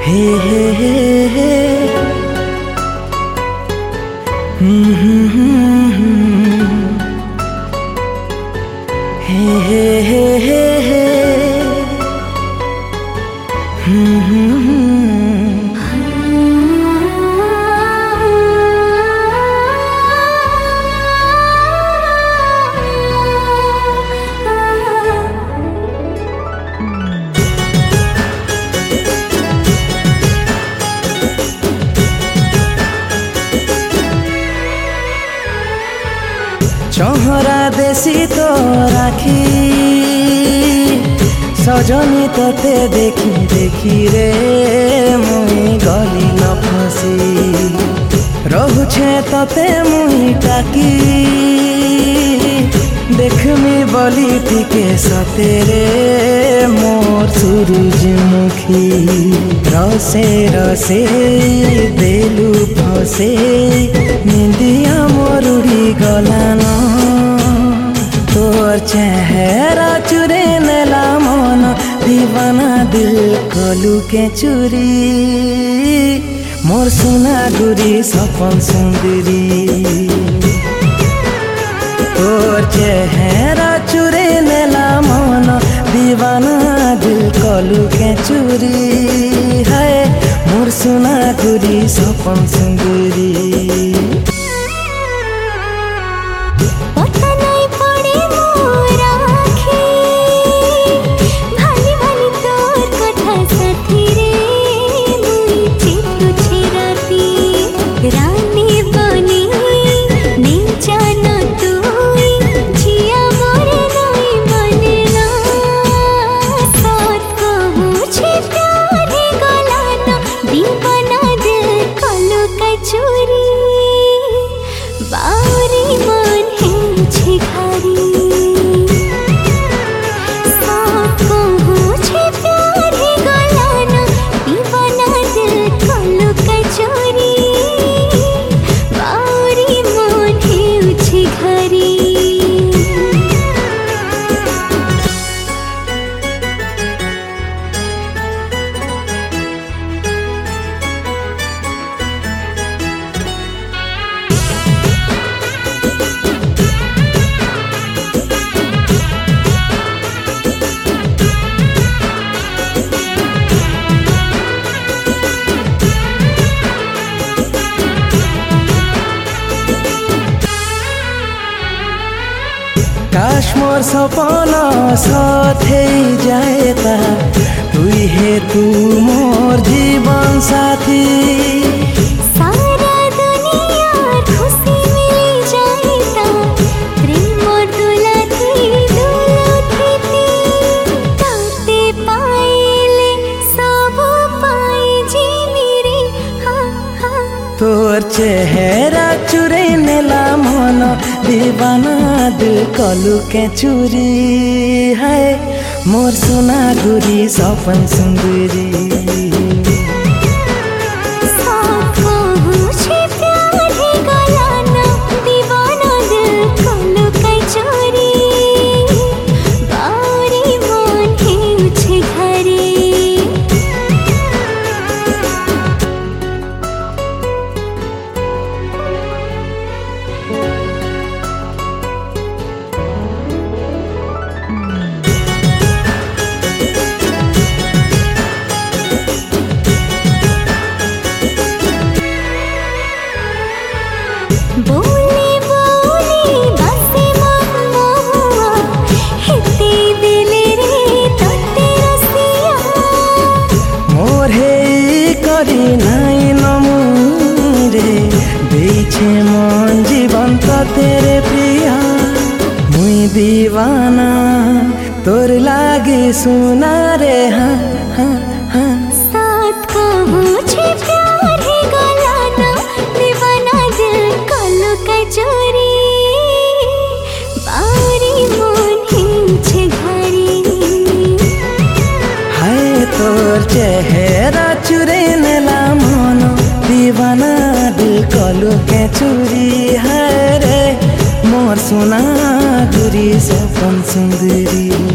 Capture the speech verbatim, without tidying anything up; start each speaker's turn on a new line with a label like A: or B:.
A: हे हे हे हे हम्म हम्म हम्म हे हे हे हे हे हम्म हम्म चहरा देशी तो राखी सजनी तोते देखी देखी रे मुई गली न फसी रहुछे तोते मुई टाकी देखमी बोली टिके सतेरे मोर सूरजमुखी रसे रसे देलु फसे निंदिया मोरुड़ी गलान तोर चेहरा चुरे नेला मन दीवाना दिल कलु के चुरी मोर सुना गुरी सपन सुंदरी तोर चेहरा चुरे नेला मन दीवाना दिल कलु के चुरी है मोर सुना गुरी सपन सुंदरी काश मोर सपना साथे जाए ता तुई हे तू मोर जीवन साथी
B: सारा दुनिया खुशी मिल जाए ता प्रेम मोर दुलाथी दुलाथी ताते पाइले सब पाई जी मेरे हाँ हाँ
A: तोर चेहरा चुरे नेला मन दीवाना दिल कलु के चुरी है मोर सुना गुरी सपन सुंदरी
B: बोले बोले बसे महुआ हेते दिले रे तोते रसिया
A: मोर हे करी नाई नमुरे देछे मन जीवन तो तेरे प्रिया मुई दीवाना तोर लागे सुना रे हाँ हाँ हाँ
B: साथ कहूँ छे प्यार है गलाना दीवाना दिल कलु का चोरी बारी मन हिंचे घरी
A: हाय तोर चेहरा चुरे नेला मन दीवाना दिल कलु के चुरी है रे मोर सुना गुरी सपन सुंदरी।